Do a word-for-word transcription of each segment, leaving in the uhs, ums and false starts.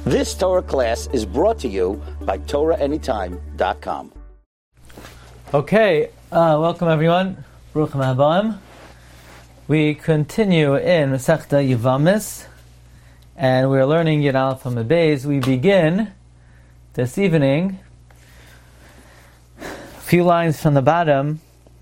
This Torah class is brought to you by Torah Anytime dot com. Okay, uh, welcome everyone. Baruch Haba. We continue in Masechta Yevamis, and we're learning Yud Aleph Amud Beis. We begin this evening a few lines from the bottom.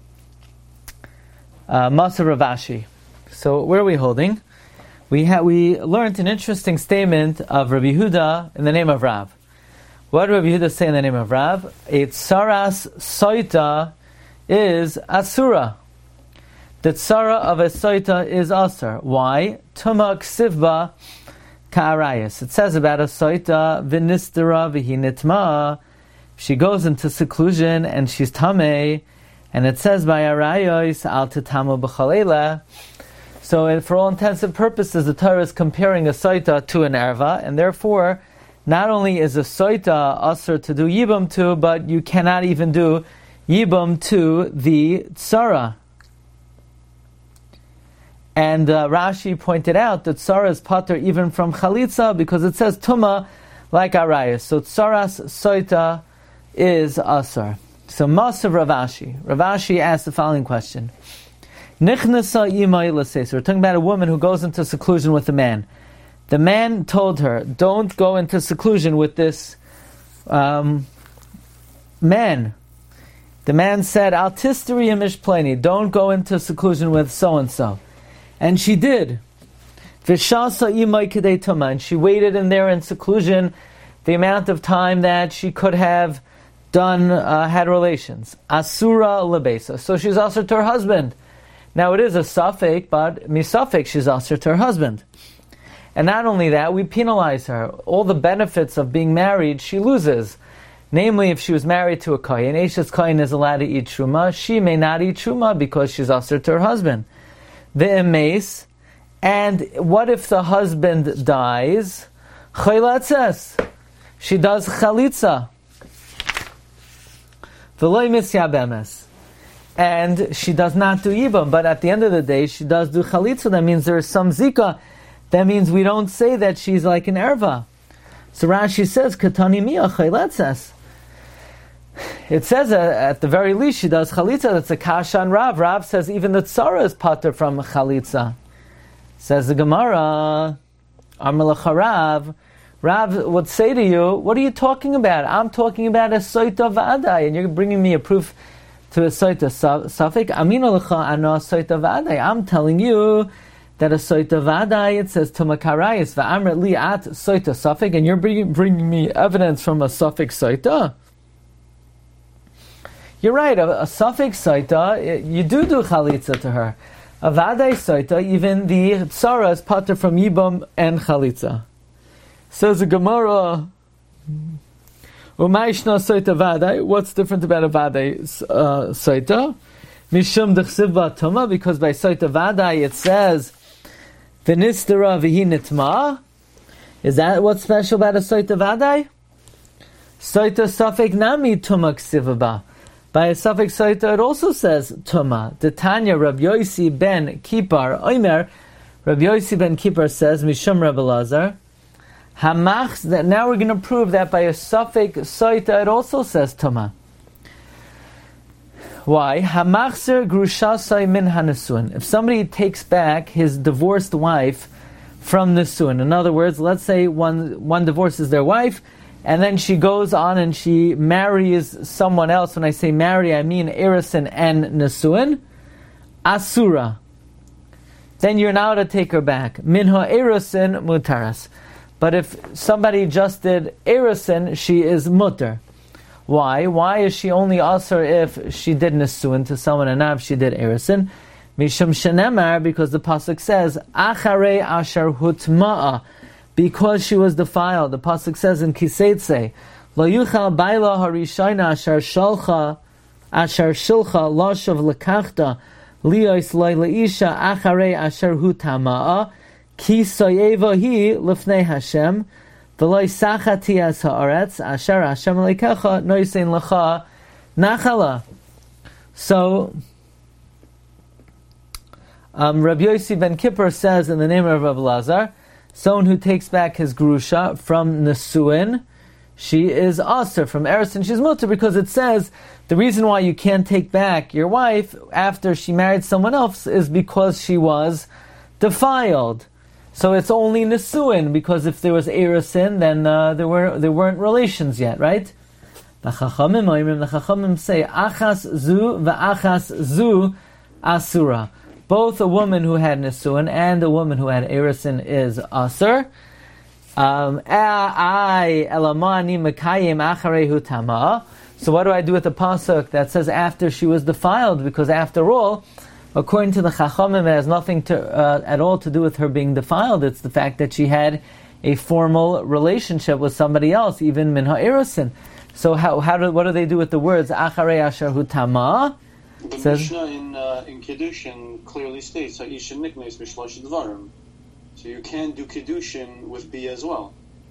Uh, Masa Rav Ashi. So where are we holding? We ha- we learned an interesting statement of Rabbi Yehuda in the name of Rav. What did Rabbi Yehuda say in the name of Rav? A tsaras soita is asura. The tsara of a soita is asur. Why? Tuma ksivba ka'arayas. It says about a soita v'nistera v'hinitma. She goes into seclusion and she's tamei, and it says by arayos al titamu b'chalela. So it, for all intents and purposes, the Torah is comparing a soita to an erva, and therefore, not only is a soita asur to do yibum to, but you cannot even do yibum to the tsara. And uh, Rashi pointed out that tsara is pater even from chalitza because it says tuma like arayas. So tsaras soita is asur. So Masav Rav Ashi. Rav Ashi asked the following question. Nichnasa imay l'seis. We're talking about a woman who goes into seclusion with a man. The man told her, don't go into seclusion with this um, man. The man said, Al tisteri mishpleni, don't go into seclusion with so-and-so. And she did. V'shasa imay kedei tuma. And she waited in there in seclusion the amount of time that she could have done, uh, had relations. Asura lebesa. So she's also to her husband. Now it is a suffix, but misafik she's asur to her husband. And not only that, we penalize her. All the benefits of being married, she loses. Namely, if she was married to a kohen, Eishes kohen is allowed to eat truma. She may not eat truma because she's asur to her husband. The emes. And what if the husband dies? Chaylatzes. She does chalitza. V'loy misyabemes. And she does not do yibam, but at the end of the day, she does do chalitza. That means there is some zika. That means we don't say that she's like an erva. So Rashi says, Katani miya chayletzes. It says uh, at the very least she does chalitza. That's a kasha on Rav. Rav says even the tzara is pater from chalitza. Says the Gemara, Amalach Rav. Rav would say to you, what are you talking about? I'm talking about a soita v'adai, and you're bringing me a proof to a soita suffix. Aminu lecha ano soita v'adai. I'm telling you that a soita v'adai, it says tumakarayis v'amret li at soita suffix, and you're bringing, bringing me evidence from a suffix soita. You're right, a, a suffix soita, you do do chalitza to her. A v'adai soita, even the tzara is pater from yibam and chalitza. Says the Gemara, Umayishna soita vadai. What's different about a vadai uh, soita? Mishum dechsiv tuma, because by soita vadai it says v'nistera v'hi nitma. Is that what's special about a soita vadai? Soita suffix nami tuma ksivaba. By a suffix soita it also says tuma. The Tanya Rabbi Yosi ben Kipar Omer. Rabbi Yosi ben Kipar says Mishum Rabbi Lazar. Hamachs, that now we're going to prove that by a suffix soita it also says tuma. Why? Hamachser grushasai min hanesuin. If somebody takes back his divorced wife from nesuin, in other words, let's say one one divorces their wife, and then she goes on and she marries someone else. When I say marry, I mean erisin and nesuin. Asura. Then you're now to take her back. Minha erisin mutaras. But if somebody just did erisin, she is mutter. Why? Why is she only asur if she did nesuin to someone and not if she did erisin? Mishum shenemar, because the pasuk says acharei asher hutma'a, because she was defiled. The pasuk says in Kiseitze, lo yuchal baila harishayna asher shalcha asher shilcha lashav lekachta liyos loy leisha acharei asher hutama'a. Ki soyeva hi lifnei Hashem, v'loy sachati as haaretz asher Hashem leikecha noisein lecha nachala. So, um, Rabbi Yosi ben Kippur says in the name of Rabbi Lazar, someone who takes back his grusha from Nesuin, she is aser. From Eresin, she's mutter, because it says the reason why you can't take back your wife after she married someone else is because she was defiled. So it's only Nesuin, because if there was Eresin, then uh, there were there weren't relations yet, right? The Chachamim, the Chachamim say, Achas zu v'achas zu asura. Both a woman who had Nesuin and a woman who had Eresin is asur. Um, I elamani mekayim acharehu tama. So what do I do with the pasuk that says after she was defiled? Because after all, according to the Chachamim, it has nothing to uh, at all to do with her being defiled. It's the fact that she had a formal relationship with somebody else, even min ha'eresin. So how how do what do they do with the words acharei asher hu tama? The says, Mishnah in uh, in Kiddushin clearly states ha'isha niknes b'shlosh dvarim. So you can do Kiddushin with B as well.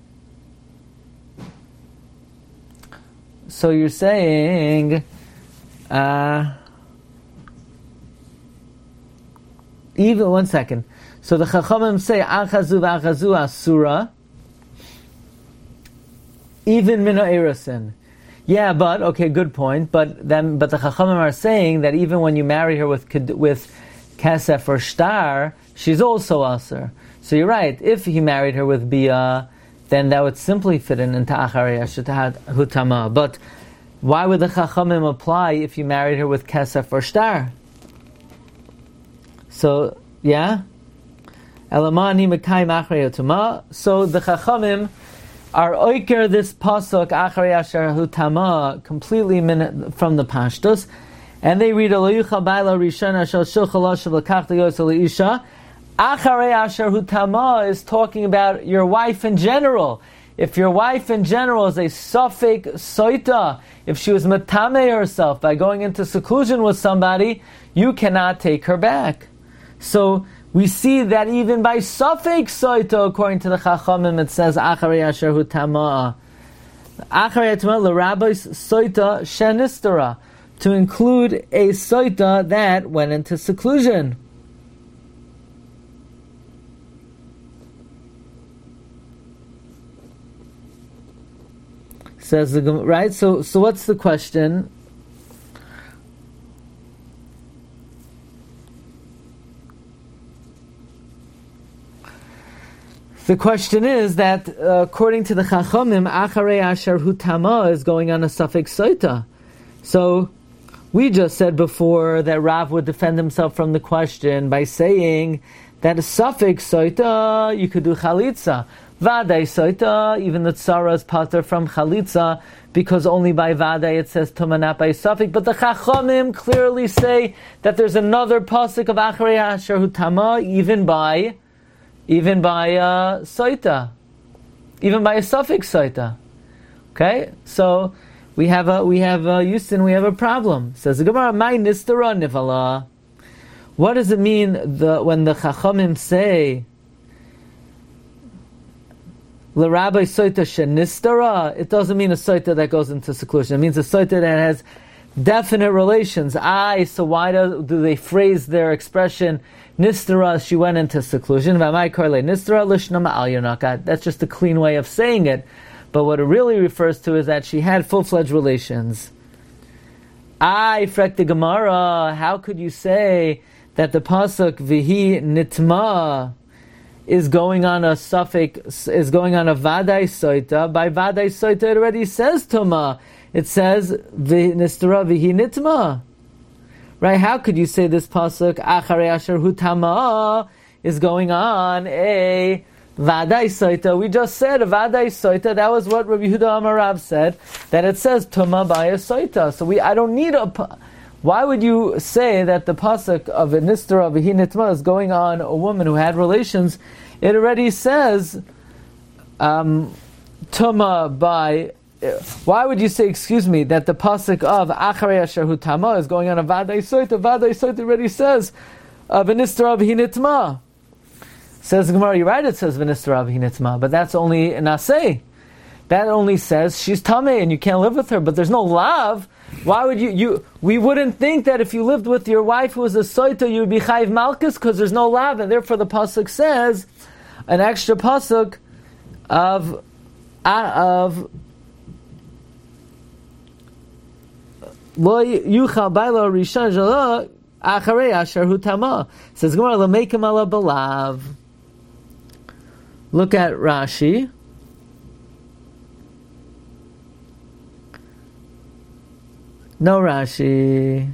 So you're saying, uh, even one second. So the Chachamim say achazu v'achazu asura. Even mina eresin. Yeah, but okay, good point. But then, but the Chachamim are saying that even when you marry her with with kesef or shtar, she's also aser. So you're right. If he married her with bia, then that would simply fit in into acharei asher hu tama. But why would the Chachamim apply if you married her with kesef or shtar? So yeah, elamani mekayim acharei tama. So the Chachamim are oiker this pasuk acharei asher hu tama completely min, from the Pashtus, and they read lo yuchal ba'ala rishona shel shulchala shel lakach yosel isha. Acharei asher hu tama is talking about your wife in general. If your wife in general is a suffix soita, if she was matame herself by going into seclusion with somebody, you cannot take her back. So we see that even by suffix soita, according to the Chachamim, it says acharei asher hu tama. Acharei tama l'rabbis soita shenistara, to include a soita that went into seclusion. Says the right. So, so what's the question? The question is that uh, according to the Chachamim, acharei asher hu tama is going on a suffix soita. So we just said before that Rav would defend himself from the question by saying that a suffix soita you could do chalitza. Vaday soita, even the tzara is pater from chalitza, because only by vaday it says tuma, not by suffix. But the Chachamim clearly say that there's another pasuk of acharei asher hu tama, even by, even by uh, soita, even by a suffix soita. Okay, so we have a we have a Houston, we have a problem. Says the Gemara, "My nistara nivala." What does it mean the when the Chachamim say l'rabbi soita shenistara? It doesn't mean a soita that goes into seclusion. It means a soita that has definite relations. Aye, so why do, do they phrase their expression nistara? She went into seclusion. Nistara lishnama al yonaka. That's just a clean way of saying it. But what it really refers to is that she had full-fledged relations. Aye, frek the Gemara. How could you say that the pasuk vihi nitma is going on a suffix, is going on a vaday soita? By vaday soita it already says tuma. It says nistara vihi nitma. Right? How could you say this pasuk acharei asher hu tama is going on a vaday soita? We just said a vaday soita. That was what Rabbi Yehuda Amarav said, that it says tuma by a soita. So we, I don't need a. Why would you say that the pasuk of a nistara vihi nitma is going on a woman who had relations? It already says um, tuma by. Why would you say, excuse me, that the pasuk of acharei asher hu tama is going on a vaday soita? Vaday soita already says of a nistara vihi nitma. Says the Gemara, you're right, it says v'nistara vihi nitma, but that's only an aseh. That only says she's tameh and you can't live with her, but there's no lav. Why would you, you, we wouldn't think that if you lived with your wife who was a soita, you would be chayiv malchus, because there's no lav, and therefore the pasuk says, an extra pasuk of of lo yuchal bailo rishon jala acharei asher hu tama. Says Gemara l'meikim ala balav. Look at Rashi. No Rashi.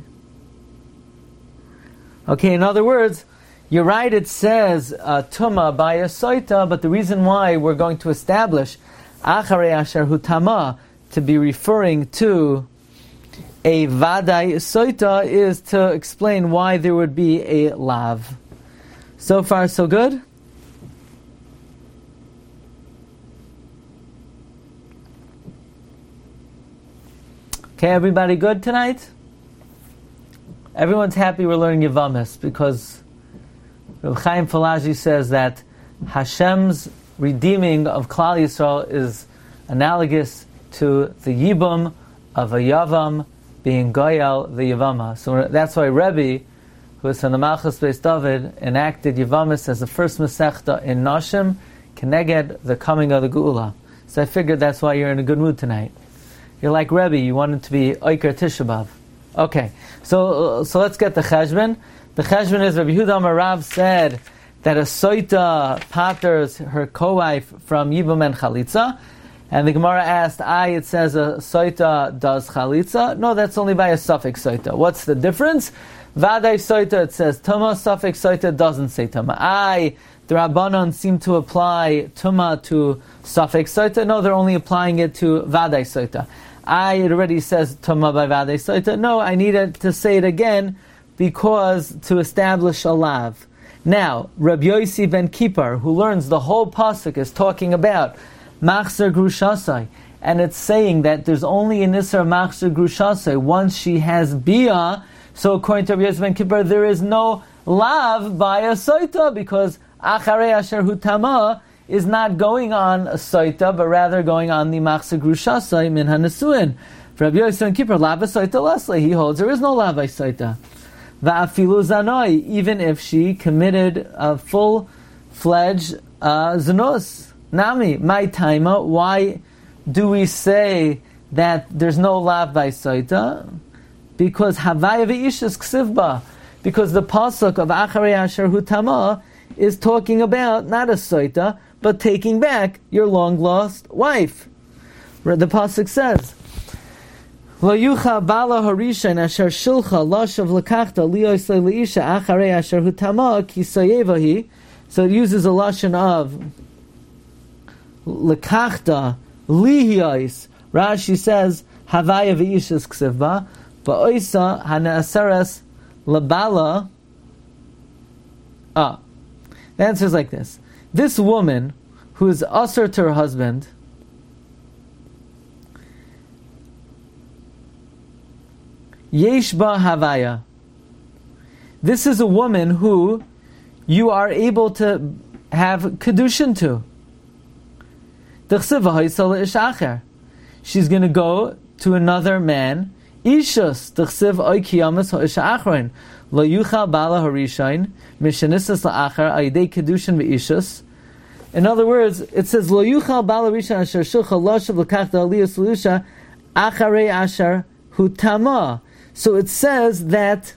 Okay, in other words, you're right, it says uh, Tuma by a Soita, but the reason why we're going to establish Acharei Asher Hu Tama to be referring to a Vadai Soita is to explain why there would be a Lav. So far, so good? Okay, everybody good tonight? Everyone's happy we're learning Yavamis because Reb Chaim Falaji says that Hashem's redeeming of Klal Yisrael is analogous to the Yibum of a Yavam being Goyal the Yavama. So that's why Rebbe, who is from the Malchus Beis David, enacted Yavamis as the first Masechta in Nashim, Keneged the coming of the Geula. So I figured that's why you're in a good mood tonight. You're like Rebbe, you want it to be Oiker Tisha B'Av. Okay, so so let's get the Cheshbon. The Cheshbon is Rabbi Yehuda Amar Rav said that a Soita paters her co-wife from Yibum and Chalitza. And the Gemara asked, I, it says a Soita does Chalitza. No, that's only by a suffix Soita. What's the difference? Vadai Soita, it says Tuma, suffix Soita doesn't say Tuma. I, the Rabbanon seem to apply Tuma to suffix Soita. No, they're only applying it to Vadai Soita. I, it already says Tuma by Vadai Soita. No, I needed to say it again because to establish a lav. Now, Rabbi Yossi ben Kippur, who learns the whole pasuk, is talking about Machzer Grushasai, and it's saying that there's only an Isser Machzer Grushasai once she has Bia. So according to Rabbi Yossi ben Kippur, there is no lav by a Soita because Acharei Asher Hu Tama is not going on a Soita, but rather going on the Machzer Grushasai min HaNesuin. For Rabbi Yossi ben Kippur, lav Soita Leslie, he holds there is no lav Soita. Va'afilu zanoi, even if she committed a full-fledged uh, zanos. Nami, my taima, why do we say that there's no lav by soita? Because havaya ve'ishas ksivba. Because the pasuk of Acharei Asher Hu Tama is talking about not a soita, but taking back your long-lost wife. The pasuk says, Lo yucha bala harishan asher shilcha lashav lekachta liosle leisha acharei asher hu tama ki sayevahi. So it uses a lashon of lekachta lihios. Rashi says havaya veishas ksivba ba'oisa hanaasaras labala. Ah, the answer is like this: this woman who is usher to her husband, Yesh ba havaya. This is a woman who you are able to have kedushin to. She's going to go to another man. Ishus t'chsiv oy kiyamas ha'isha achrein lo yuchal bala harishain mishanisas la'achar ayidei kedushin ve'ishus. In other words, it says lo yuchal bala harishain asher shulcha loshav l'kachta aliyah solusha acharei asher hu tama. So it says that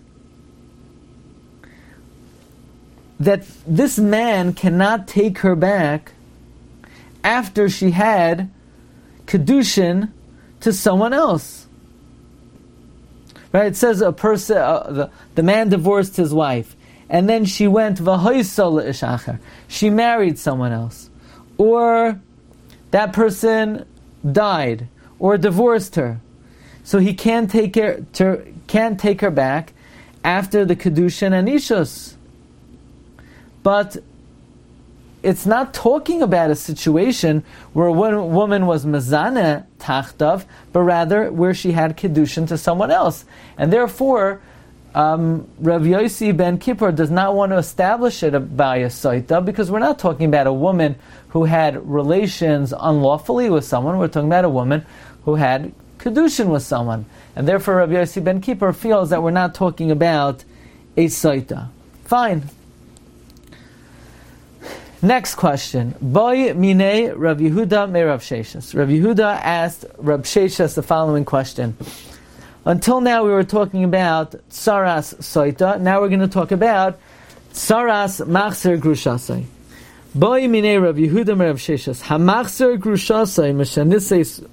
that this man cannot take her back after she had kedushin to someone else. Right? It says a person, uh, the, the man divorced his wife, and then she went v'hoysol ishacher. She married someone else, or that person died or divorced her. So he can't take her to, can't take her back after the kedushin and ishus. But it's not talking about a situation where one woman was mezaneh tachtav, but rather where she had kedushin to someone else, and therefore um, Rav Yossi ben Kippur does not want to establish it by a soita because we're not talking about a woman who had relations unlawfully with someone. We're talking about a woman who had kedushin with someone, and therefore Rabbi Yossi ben Kippur feels that we're not talking about a soita. Fine. Next question. Boy mine Rav Yehuda me Rav Sheshas. Rav Yehuda asked Rav Sheshas the following question. Until now we were talking about Tsaras Soita. Now we're going to talk about Tsaras Machzer Grushasai. Boy mine Rav Yehuda me Rav Sheshas. HaMachzer Grushasai Meshanisei.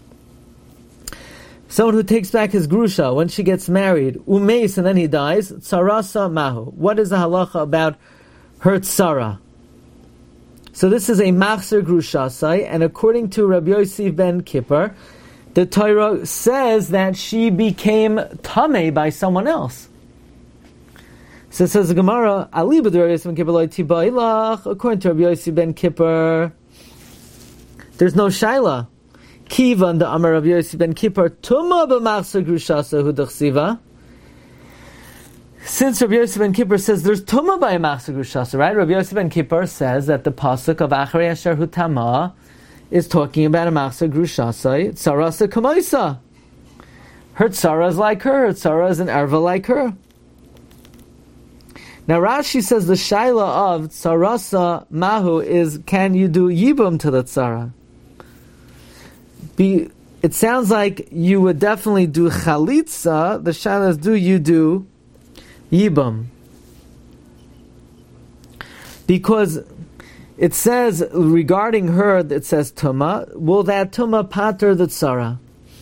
Someone who takes back his grusha when she gets married, umeis, and then he dies, Tsarasa Mahu. What is the halacha about her tsara? So this is a Machzer Grushasai, and according to Rabbi Yossi ben Kippur, the Torah says that she became tameh by someone else. So it says the Gemara, Ali b'Rabbi Yossi ben Kippur lo tibailach. According to Rabbi Yossi ben Kippur, there's no shaila. Kivan the Amar Rabbi Yossi ben Kippur tuma b'Machzer Grushasai hu d'chsiva. Since Rabbi Yossi ben Kippur says there's tuma by a Machzer Grushasai, right? Rabbi Yossi ben Kippur says that the pasuk of Acharei Asher Hu Tama is talking about a Machzer Grushasai, Tsarasa Kamoisa. Her Tsara is like her, her Tsara is an Erva like her. Now Rashi says the Shaila of Tsarasa Mahu is, can you do Yibum to the Tsara? Be, it sounds like you would definitely do Chalitza. The Shaila is, do you do Yibum? Because it says regarding her, it says Tuma. Will that Tuma pater the Tsara?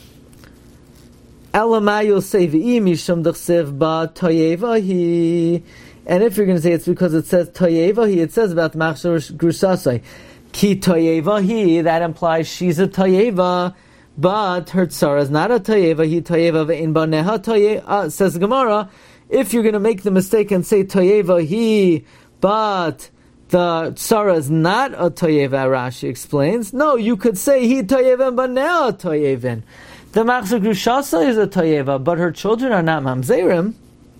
Elamai you'll say V'i mishum d'chsev ba toyevahi. And if you're going to say it's because it says toyevahi, it says about Machzer Grushasai. Ki toyevahi, that implies she's a toyeva, but her Tsara is not a toyeva. He toyeva ve'in ba neha toyeva. Says the Gemara, if you're going to make the mistake and say toyevahi, but the Tsara is not a toyeva, Rashi explains. No, you could say he toyevin but now a toyevin. The Machzer Grushasai is a toyeva, but her children are not mamzerim.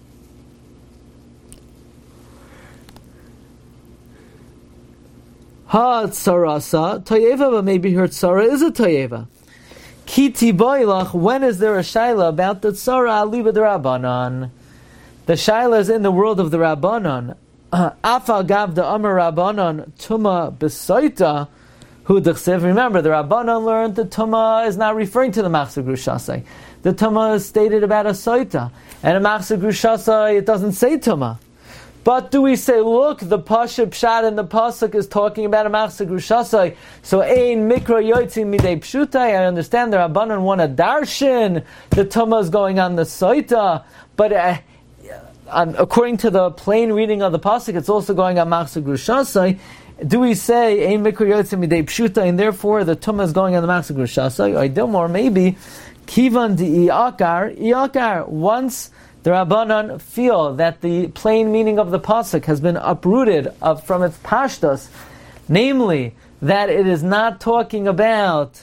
Ha tsarasa toyeva, but maybe her tsara is a toyeva. Kiti boilach. When is there a shaila about the tsara aliba the rabbanon? The shaila is in the world of the rabbanon. Afal gav the Amar Rabbanon Tuma Besoita Hu D'chsev. Remember, the Rabbanon learned that Tuma is not referring to the Machzer Grushasai. The Tuma is stated about a Soita, and a Machzer Grushasai it doesn't say Tuma. But do we say, look, the Pasha Pshat in the Pasuk is talking about a Machzer Grushasai, so Ein Mikra Yotzim Midei Pshutai. I understand the Rabbanon want a darshan. The Tuma is going on the Soita, but uh, Um, according to the plain reading of the pasuk, it's also going on Machzer Grushasai. Do we say Ein Mikra Yotzim Midei Pshuta, and therefore the Tumah is going on the Machzer Grushasai? I don't more maybe Kivan di Iakar Iakar. Once the Rabbanon feel that the plain meaning of the pasuk has been uprooted of, from its pashtus, namely that it is not talking about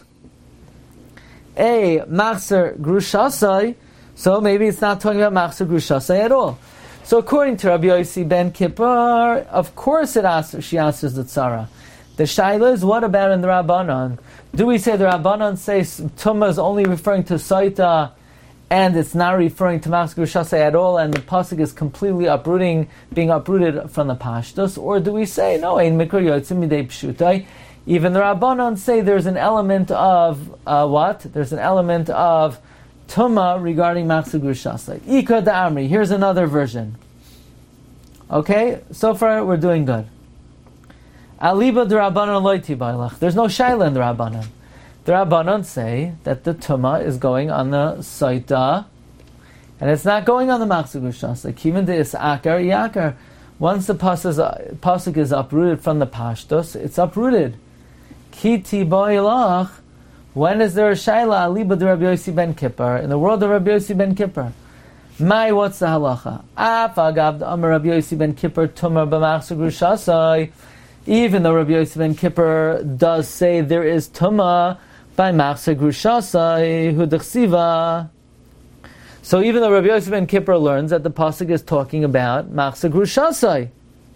a Machzer Grushasai, so maybe it's not talking about Machzer Grushasai at all. So according to Rabbi Yossi ben Kippur, of course it answers, she answers the Tzara. The Shaila is, what about in the Rabbanon? Do we say the Rabbanon says Tumah is only referring to Soita and it's not referring to Machzer Grushasai at all, and the pasuk is completely uprooting, being uprooted from the Pashtus? Or do we say, no, Ein Mikra Yotzim Midei Pshutai? Even the Rabbanon say there's an element of, uh, what? There's an element of Tuma regarding Machzer Grushasai. Ika da Amri. Here's another version. Okay, so far we're doing good. Aliba de Rabbanon loiti bailach. There's no shaila in the Rabbanon. The Rabbanon say that the Tuma is going on the Saita, and it's not going on the Machzer Grushasai. Kivin de isakar yakar. Once the pasuk is uprooted from the Pashtos, it's uprooted. Kiti bailach. When is there a shaila aliba de Rabbi Yossi ben Kippur in the world of Rabbi Yossi ben Kippur? Mai, what's the halacha? Af agav the Amar Rabbi Yossi ben Kippur tumar b'machzer grushasai. Even though Rabbi Yossi ben Kippur does say there is tuma by machzer grushasai hu d'chsiva. So even though Rabbi Yossi ben Kippur learns that the pasuk is talking about machzer grushasai,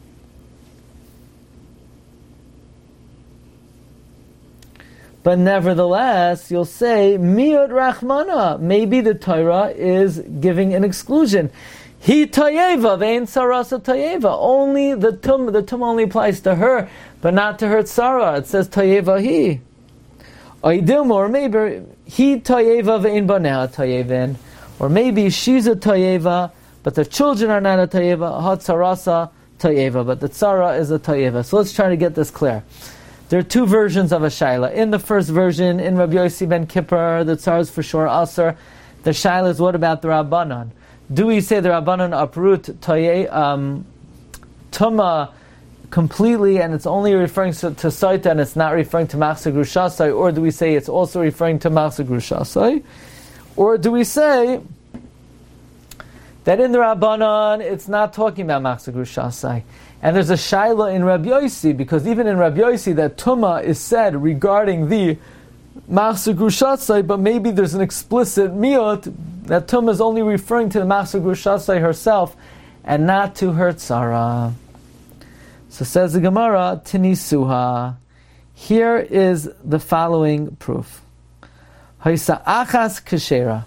but nevertheless, you'll say, Miut Rachmana. Maybe the Torah is giving an exclusion. He Toyeva, vein Sarasa Toyeva. Only the tum, the tum only applies to her, but not to her Tsara. It says Toyeva he. Or maybe he Toyeva vein Banea Toyevin. Or maybe she's a Toyeva, but the children are not a Toyeva. Ha Tsarasa Toyeva, but the Tsara is a Toyeva. So let's try to get this clear. There are two versions of a Shaila. In the first version, in Rabbi Yossi ben Kippur, the Tsar is for sure Aser. The Shaila is, what about the Rabbanon? Do we say the Rabbanon uproot toye, um, Tuma completely and it's only referring to, to Saita and it's not referring to Machsa Grushasai? Or do we say it's also referring to Machsa Grushasai? Or do we say that in the Rabbanon it's not talking about Machsa Grushasai? And there's a Shaila in Rabbi Yossi, because even in Rabbi Yossi that Tuma is said regarding the Machsa Grushasai, but maybe there's an explicit miyot that Tumah is only referring to the Machsa Grushasai herself and not to her Tzara. So says the Gemara, Tinisuha. Here is the following proof. Haisa achas kashera.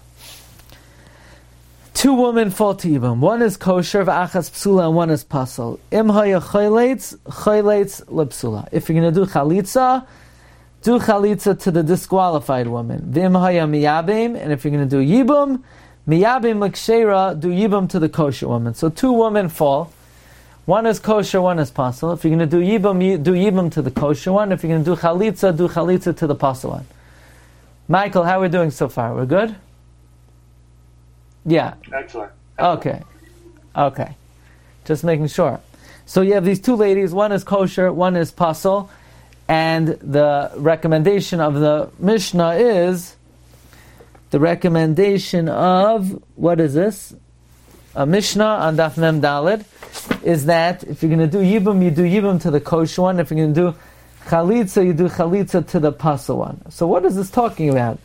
Two women fall to Yibam. One is kosher, v'achas psula, and one is pasal. Im haya chayleitz, chayleitz lepsula. If you're going to do chalitza, do chalitza to the disqualified woman. V'im haya miyabim, and if you're going to do yibum, miyabim l'kshera, do yibum to the kosher woman. So two women fall. One is kosher, one is pasal. If you're going to do yibum, do yibum to the kosher one. If you're going to do chalitza, do chalitza to the pasal one. Michael, how are we doing so far? We're good? Yeah. Excellent. Okay. Okay. Just making sure. So you have these two ladies, one is kosher, one is pasal, and the recommendation of the Mishnah is, the recommendation of, what is this? A Mishnah on Daf Mem Daled, is that if you're going to do Yibum, you do Yibum to the kosher one. If you're going to do Chalitza, you do Chalitza to the pasal one. So what is this talking about?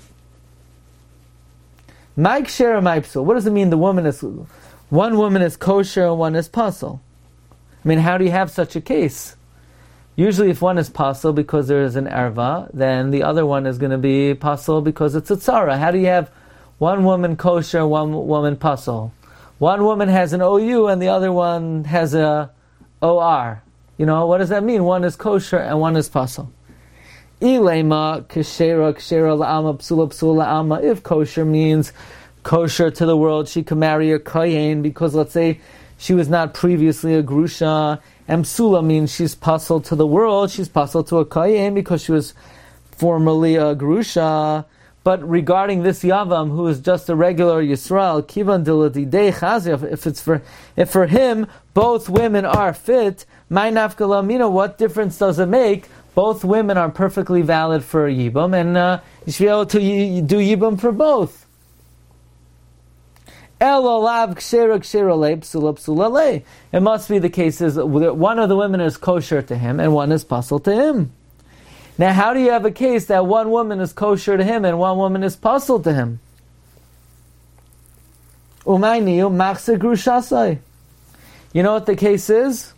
Mike Shera Maipsul. What does it mean the woman is, one woman is kosher and one is pasal? I mean, how do you have such a case? Usually if one is pasal because there is an erva, then the other one is going to be pasal because it's a tzara. How do you have one woman kosher, one woman pasal? One woman has an O U and the other one has a O R. You know, what does that mean? One is kosher and one is pasal. Ilema kshera kshera la'ama psula psula la'ama. If kosher means kosher to the world, she can marry a kohen because let's say she was not previously a grusha. And psula means she's pasal to the world. She's pasal to a kohen because she was formerly a grusha. But regarding this yavam, who is just a regular Yisrael, kivan diladidei chazia, if it's for if for him both women are fit, my nafkala mina, what difference does it make? Both women are perfectly valid for a yibum, and uh, you should be able to y- do yibum for both. It must be the case is that one of the women is kosher to him and one is pasal to him. Now, how do you have a case that one woman is kosher to him and one woman is pasal to him? Umayniu machse grushasai. You know what the case is?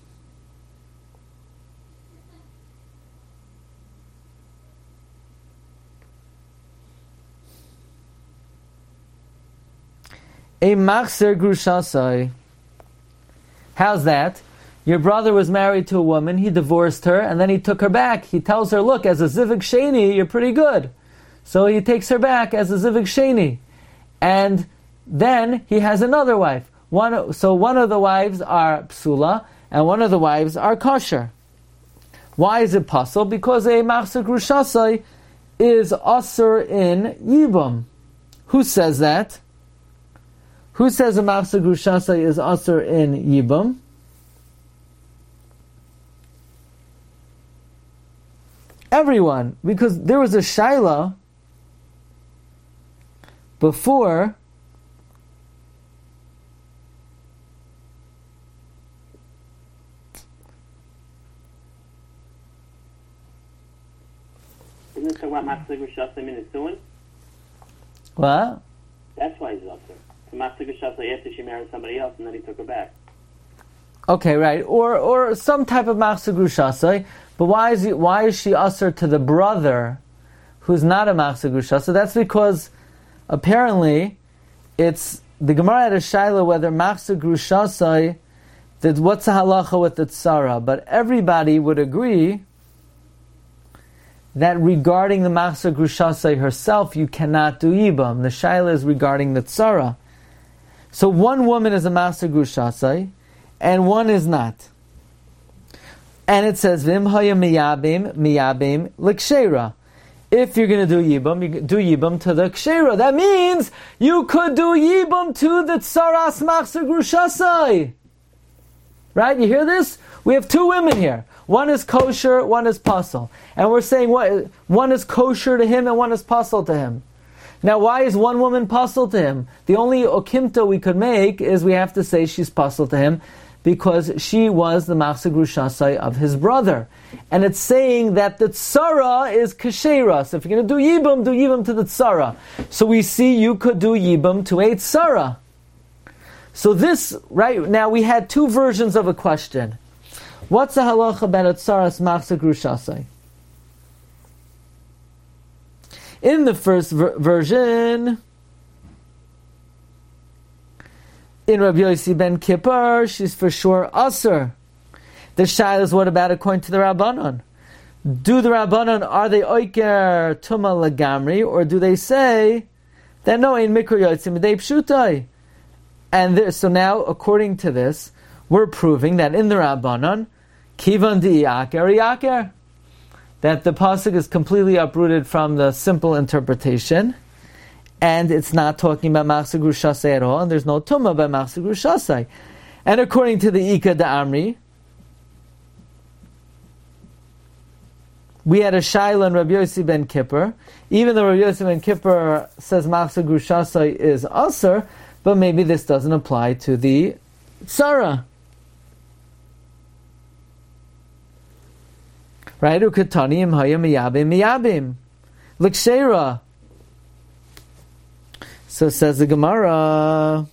A machser grushasai. How's that? Your brother was married to a woman, he divorced her, and then he took her back. He tells her, look, as a zivik sheni, you're pretty good. So he takes her back as a zivik sheni. And then he has another wife. One, so one of the wives are psula, and one of the wives are kosher. Why is it possible? Because a machser grushasai is asur in yibum. Who says that? Who says a machser grushasai is asur in yibum? Everyone, because there was a shaila before Isn't it talking about Machzor Grushasai Minisuin? What? That's why he's up there. So Machzor Grushasai after she married somebody else and then he took her back. Okay, right. Or or some type of machzor grushasai. But why is he, why is she usher to the brother who's not a machzor grushasai? That's because apparently it's the Gemara had a shaila whether machzor grushasai, that what's the halacha with the tzara, but everybody would agree that regarding the machzor grushasai herself, you cannot do yibam. The shaila is regarding the tzara. So one woman is a machzor grushasai, and one is not. And it says, Vim haya miyabim, miyabim, l'kshera. If you're going to do yibam, you do yibam to the kshera. That means you could do yibam to the tzaras machzor grushasai. Right? You hear this? We have two women here. One is kosher, one is pasul. And we're saying what? One is kosher to him and one is pasul to him. Now, why is one woman pasul to him? The only okimta we could make is we have to say she's pasul to him because she was the machzor grushasai of his brother. And it's saying that the tzara is kashera. So if you're going to do yibam, do yibam to the tzara. So we see you could do yibam to a tzara. So this, right, now we had two versions of a question. What's the halacha about a tzaras machzor grushasai? In the first ver- version, in Rabbi Yossi ben Kippur, she's for sure asur. The shaila is what about according to the Rabbanon? Do the Rabbanon, are they oiker tuma lagamri, or do they say that no, in mikra yotzim midei pshutai? And there, so now, according to this, we're proving that in the Rabbanon, kivan di yaker yaker, that the pasuk is completely uprooted from the simple interpretation, and it's not talking about machzor grushasai at all, and there's no tumah by machzor grushasai. And according to the Ika Da'amri, we had a shaila in Rabbi Yossi ben Kippur. Even though Rabbi Yossi ben Kippur says machzor grushasai is asur, but maybe this doesn't apply to the tzara. Right? Ukatanim haya miyabim miyabim. L'kshera. So says the Gemara.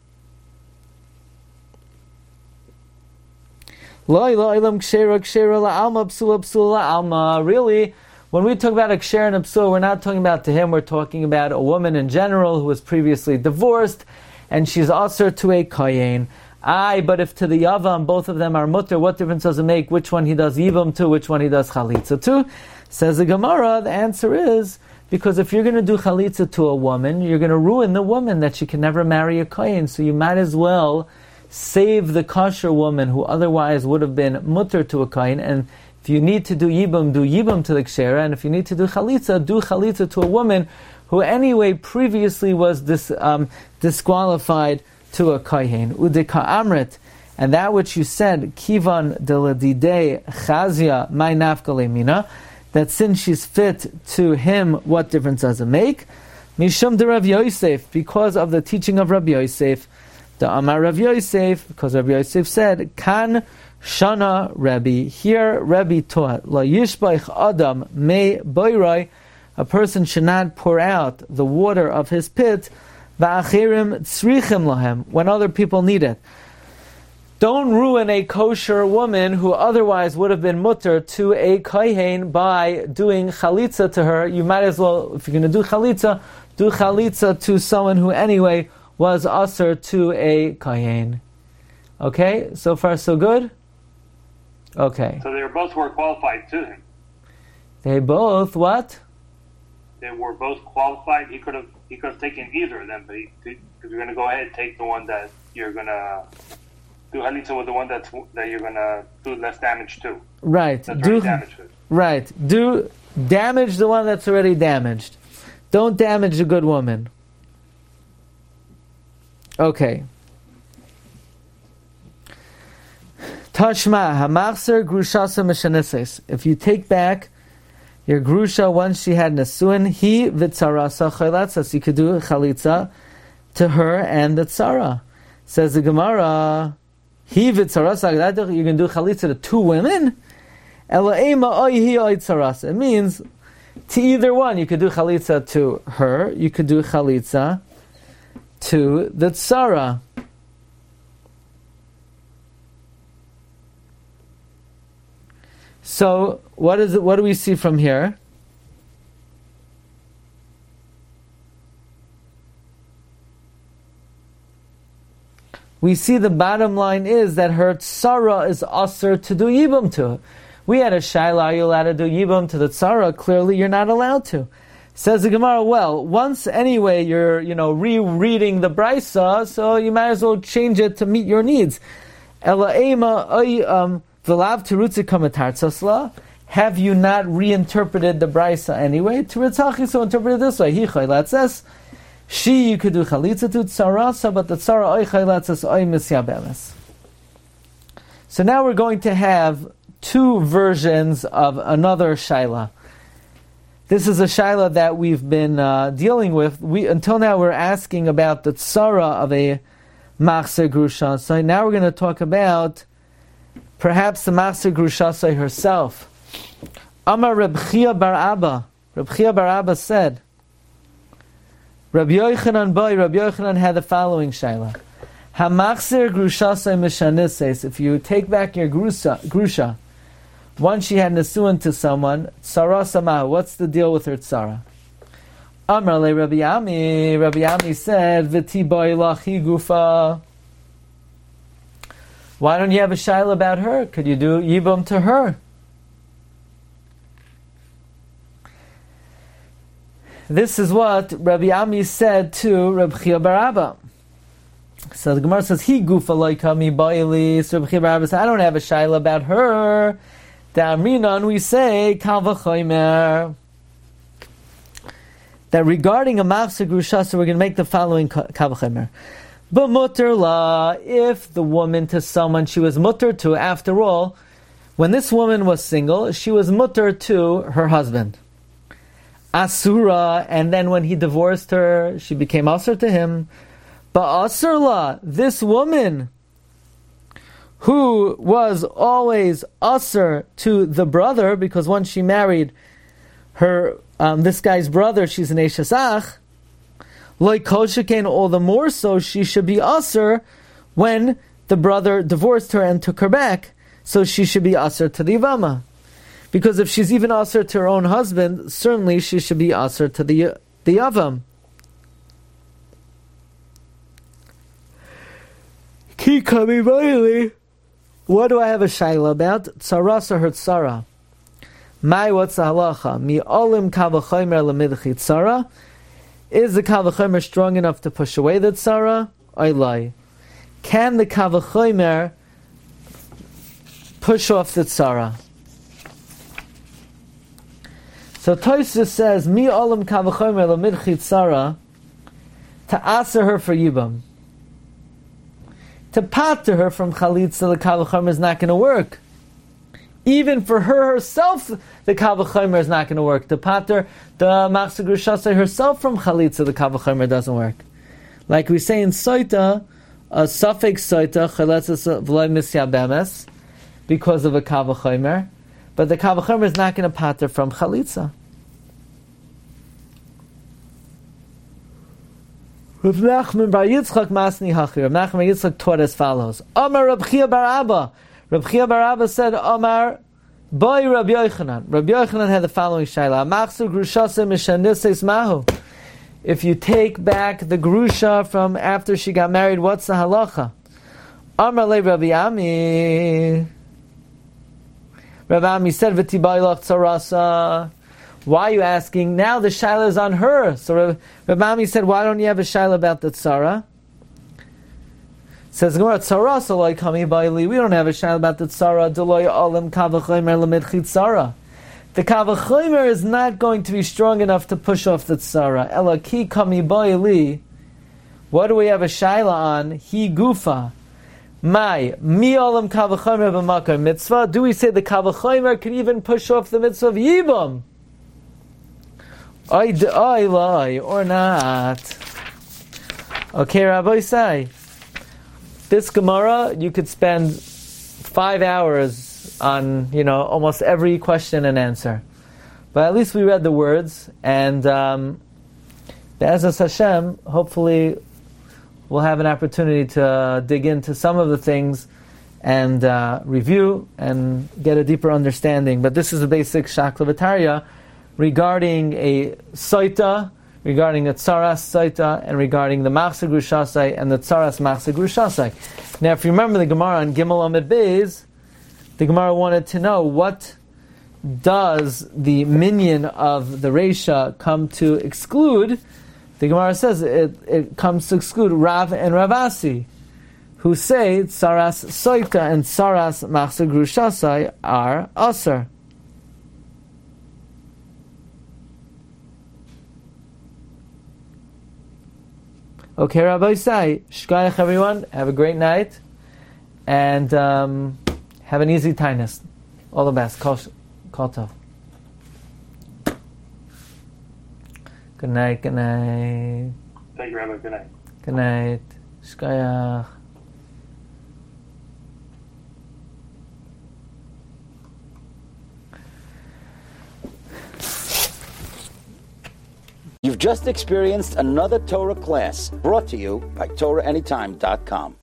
Lo lo ilam kshera kshera la'alma psula psula la'alma. Really, when we talk about a kshera and a psula, we're not talking about to him, we're talking about a woman in general who was previously divorced, and she's asur to a kohen. Aye, but if to the yavam, both of them are mutter, what difference does it make which one he does yivam to, which one he does chalitza to? Says the Gemara, the answer is, because if you're going to do chalitza to a woman, you're going to ruin the woman that she can never marry a kohen, so you might as well save the kosher woman who otherwise would have been mutter to a kohen, and if you need to do yibam, do yibam to the kshera, and if you need to do chalitza, do chalitza to a woman who anyway previously was dis, um, disqualified to a kohen. Udika amrit, and that which you said, kivan de ladidei chazia my nafkale mina, that since she's fit to him, what difference does it make? Mishum de Rav Yosef, because of the teaching of Rav Yosef, the Amar Rav Yosef, because Rav Yosef said, kan shana Rabbi, here Rabbi taught, la yishbaich adam me boiroi, a person should not pour out the water of his pit, va'achirim tzrichim lahem, when other people need it. Don't ruin a kosher woman who otherwise would have been mutter to a kohen by doing chalitza to her. You might as well, if you're going to do chalitza, do chalitza to someone who anyway was asur to a kohen. Okay, so far so good? Okay. So they both were qualified to him. They both, what? They were both qualified. He could have he could have taken either of them, but he, if you're going to go ahead and take the one that you're going to do halitza with the one that's, that you're going to do less damage to. Right. That's do, damage to. Right. Do damage the one that's already damaged. Don't damage a good woman. Okay. Tashma hamachser grushasa mishanises. If you take back your grusha once she had nasuin, he vitzarasa chaylatza. So you could do chalitza to her and the tzara. Says the Gemara, he vitzarasa. You can do chalitza to two women. It means to either one. You could do chalitza to her. You could do chalitza to the tzara. So, what is it? What do we see from here? we see the bottom line is that her tzara is usher to do yibum to. We had a shaila, are you allowed to do yibum to the tzara? Clearly you're not allowed to. Says the Gemara, well, once anyway you're, you know, rereading the Brisa, so you might as well change it to meet your needs. Ela ema um v'lav terutzi kamatartzasla. Have you not reinterpreted the Brisa anyway? Teritzachi, so interpret it this way. Hi chaylatzes. She, you could do chalitza to tzarasa, but the tzara oy chaylatzes oy misyabemes. So now we're going to have two versions of another shaila. This is a shaila that we've been uh, dealing with. We until now we're asking about the tzara of a machzer grusha. So now we're going to talk about perhaps the machzer grusha herself. Amar Reb Chia bar Abba. Reb Chia bar Abba said, Rabbi Yochanan boy, Rabbi Yochanan had the following shaila. Hamachzer grusha mishanisses. If you take back your grusha, grusha, once she had nesuin to someone, tzara samah. What's the deal with her tzara? Amar le Rabbi Ami. Rabbi Ami said, "V'ti boilachi gufa." Why don't you have a shaila about her? Could you do yibum to her? This is what Rabbi Ami said to Rabbi Chia bar Abba. So the Gemara says, "He gufa loika mi boili." So Rabbi Chia bar Abba said, "I don't have a shaila about her." Da'amrinan, we say kal v'chomer. That regarding a machzer grusha, so we're going to make the following kal v'chomer. But mutter la, if the woman to someone she was mutter to, after all, when this woman was single, she was mutter to her husband. Asura, and then when he divorced her, she became asur to him. But asur la, this woman who was always asur to the brother, because once she married her, um, this guy's brother, she's an eshesach, like koshikain, all the more so she should be asur when the brother divorced her and took her back, so she should be asur to the Yavama. Because if she's even asur to her own husband, certainly she should be asur to the the Yavam. Ki kami vayili. What do I have a shaila about? Tzarasa her tzara. Mai, what's the halacha? Mi olim kavachomer lemidchi tzara. Is the kavachomer strong enough to push away the tzara? Oilai. Can the kavachomer push off the tzara? So Tosfos says, Mi olim kavachomer lemidchi tzara, to answer her for yibam. To pater her from chalitza, the kal v'chomer is not going to work. Even for her herself, the kal v'chomer is not going to work. To pater the machzer grusha herself from chalitza, the kal v'chomer doesn't work. Like we say in soita, a suffix soita chalitza v'loy misyabemes, because of a kal v'chomer, but the kal v'chomer is not going to pater from chalitza. Rav Nachman bar Yitzchak Masni Hachi. Rav Nachman bar Yitzchak taught as follows. Amar Rab Chia bar Abba. Rab Chia bar Abba said, Amar Boy Rabbi Yochanan. Rabbi Yochanan had the following shaila. Machzer grushasa mishanisses mahu. If you take back the grusha from after she got married, what's the halacha? Amar le Rabbi Ami. Rabbi Ami said, V'ti bailach tzarasa. Why are you asking? Now the shaila is on her. So Rabbi Ami said, why don't you have a shaila about the tzara? Says Gemara, tzara saloi kami baili. We don't have a shaila about the tzara. Deloy olim kavachomer lemidchi tzara. The kavachomer is not going to be strong enough to push off the tzara. Ela ki kami baili. What do we have a shaila on? He gufa. Mai mi olim kavachomer b'makar mitzvah. Do we say the kavachomer can even push off the mitzvah of yibam? Oy oy loy or not? Okay, Rabbi say this Gemara you could spend five hours on, you know, almost every question and answer, but at least we read the words, and um, Be'ezus Hashem, hopefully we'll have an opportunity to uh, dig into some of the things and uh, review and get a deeper understanding. But this is a basic Shakla V'Tarya regarding a soita, regarding the Tsaras Saita, and regarding the Machzir Grushasai and the Tsaras Machzir Grushasai. Now, if you remember the Gemara on Gimel Amid Beis, the Gemara wanted to know what does the minion of the Reisha come to exclude. The Gemara says it, it comes to exclude Rav and Ravasi, who say Tsaras Soita and Tsaras Machzir Grushasai are Asr. Okay, Rabbi Isai, Shkayach everyone, have a great night, and um, have an easy tainus. All the best. Kol, kol tov. Good night, good night. Thank you, Rabbi. Good night. Good night. Shkayach. You've just experienced another Torah class brought to you by Torah Anytime dot com.